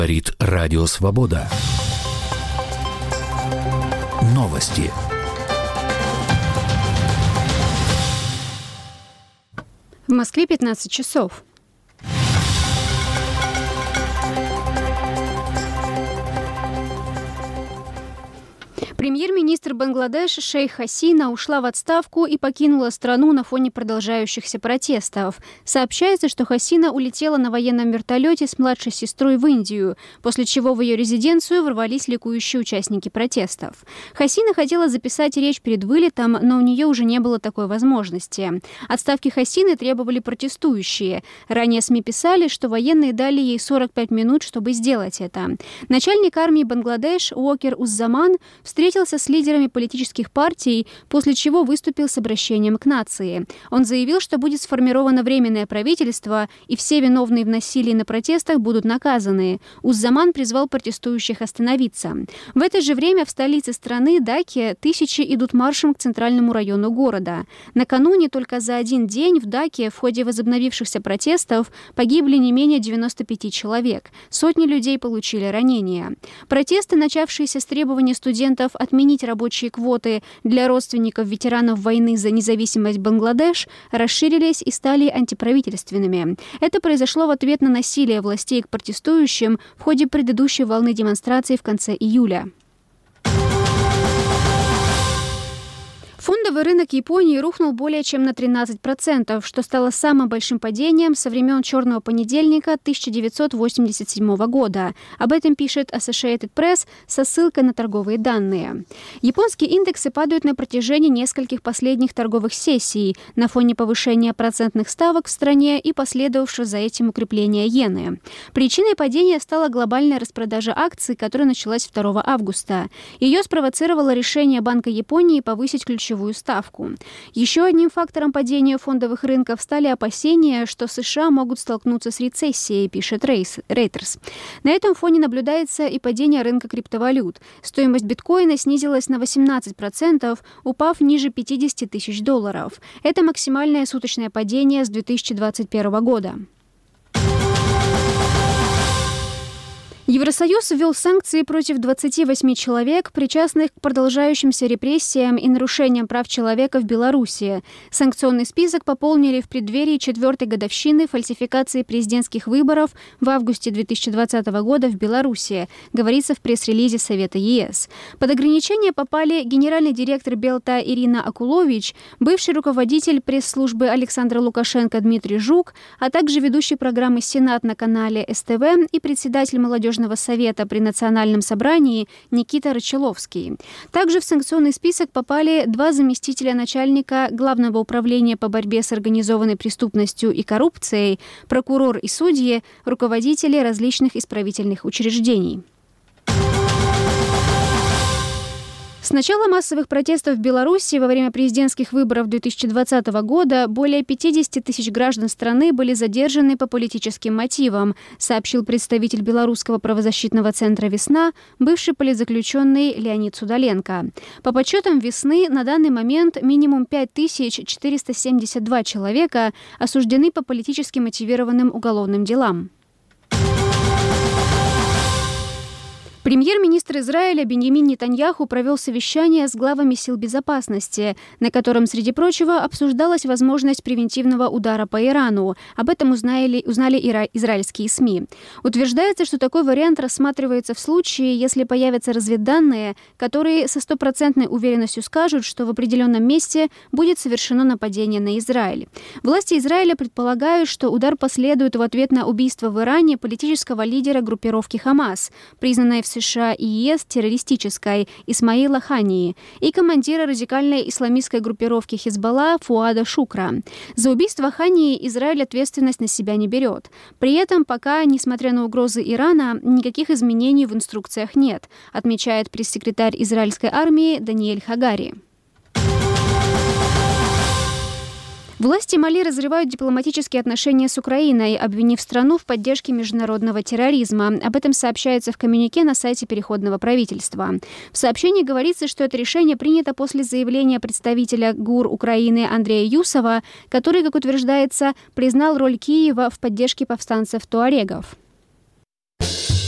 Говорит Радио Свобода. Новости. В Москве 15 часов. Премьер-министр Бангладеш Шейх Хасина ушла в отставку и покинула страну на фоне продолжающихся протестов. Сообщается, что Хасина улетела на военном вертолете с младшей сестрой в Индию, после чего в ее резиденцию ворвались ликующие участники протестов. Хасина хотела записать речь перед вылетом, но у нее уже не было такой возможности. Отставки Хасины требовали протестующие. Ранее СМИ писали, что военные дали ей 45 минут, чтобы сделать это. Начальник армии Бангладеш Уокер Уззаман встретился с лидерами политических партий, после чего выступил с обращением к нации. Он заявил, что будет сформировано временное правительство, и все виновные в насилии на протестах будут наказаны. Уззаман призвал протестующих остановиться. В это же время в столице страны, Даке, тысячи идут маршем к центральному району города. Накануне только за один день в Даке в ходе возобновившихся протестов погибли не менее 95 человек. Сотни людей получили ранения. Протесты, начавшиеся с требования студентов отменить рабочие квоты для родственников ветеранов войны за независимость Бангладеш, расширились и стали антиправительственными. Это произошло в ответ на насилие властей к протестующим в ходе предыдущей волны демонстраций в конце июля. Фондовый рынок Японии рухнул более чем на 13%, что стало самым большим падением со времен «Черного понедельника» 1987 года. Об этом пишет Associated Press со ссылкой на торговые данные. Японские индексы падают на протяжении нескольких последних торговых сессий на фоне повышения процентных ставок в стране и последовавшего за этим укрепления иены. Причиной падения стала глобальная распродажа акций, которая началась 2 августа. Ее спровоцировало решение Банка Японии повысить ключевую ставку. Еще одним фактором падения фондовых рынков стали опасения, что США могут столкнуться с рецессией, пишет Reuters. На этом фоне наблюдается и падение рынка криптовалют. Стоимость биткоина снизилась на 18%, упав ниже $50 тысяч. Это максимальное суточное падение с 2021 года. Евросоюз ввел санкции против 28 человек, причастных к продолжающимся репрессиям и нарушениям прав человека в Беларуси. Санкционный список пополнили в преддверии 4-й годовщины фальсификации президентских выборов в августе 2020 года в Беларуси, говорится в пресс-релизе Совета ЕС. Под ограничения попали генеральный директор Белта Ирина Акулович, бывший руководитель пресс-службы Александра Лукашенко Дмитрий Жук, а также ведущий программы «Сенат» на канале СТВ и председатель молодежного совета при Национальном собрании Никита Рачеловский. Также в санкционный список попали 2 заместителя начальника Главного управления по борьбе с организованной преступностью и коррупцией, прокурор и судьи, руководители различных исправительных учреждений. С начала массовых протестов в Беларуси во время президентских выборов 2020 года более 50 тысяч граждан страны были задержаны по политическим мотивам, сообщил представитель Белорусского правозащитного центра «Весна», бывший политзаключенный Леонид Судоленко. По подсчетам «Весны» на данный момент минимум 5472 человека осуждены по политически мотивированным уголовным делам. Премьер-министр Израиля Биньямин Нетаньяху провел совещание с главами сил безопасности, на котором, среди прочего, обсуждалась возможность превентивного удара по Ирану. Об этом узнали израильские СМИ. Утверждается, что такой вариант рассматривается в случае, если появятся разведданные, которые со стопроцентной уверенностью скажут, что в определенном месте будет совершено нападение на Израиль. Власти Израиля предполагают, что удар последует в ответ на убийство в Иране политического лидера группировки «Хамас», признанной в США и ЕС террористической, Исмаила Хании, и командира радикальной исламистской группировки Хизбалла Фуада Шукра. За убийство Хании Израиль ответственность на себя не берет. При этом пока, несмотря на угрозы Ирана, никаких изменений в инструкциях нет, отмечает пресс-секретарь израильской армии Даниэль Хагари. Власти Мали разрывают дипломатические отношения с Украиной, обвинив страну в поддержке международного терроризма. Об этом сообщается в коммюнике на сайте Переходного правительства. В сообщении говорится, что это решение принято после заявления представителя ГУР Украины Андрея Юсова, который, как утверждается, признал роль Киева в поддержке повстанцев туарегов.